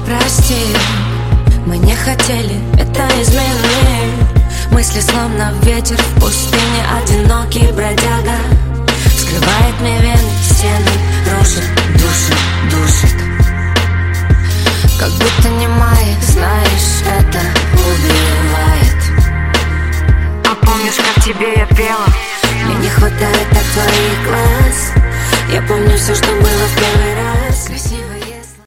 прости, мы не хотели, это измены. Мысли словно ветер в пустыне, одинокий бродяга вскрывает мне вены, стены, рушит, душит. Как будто не мает, знаешь, это убивает. А помнишь, как тебе я пела? Мне не хватает так твоих глаз. Я помню все, что было в первый раз.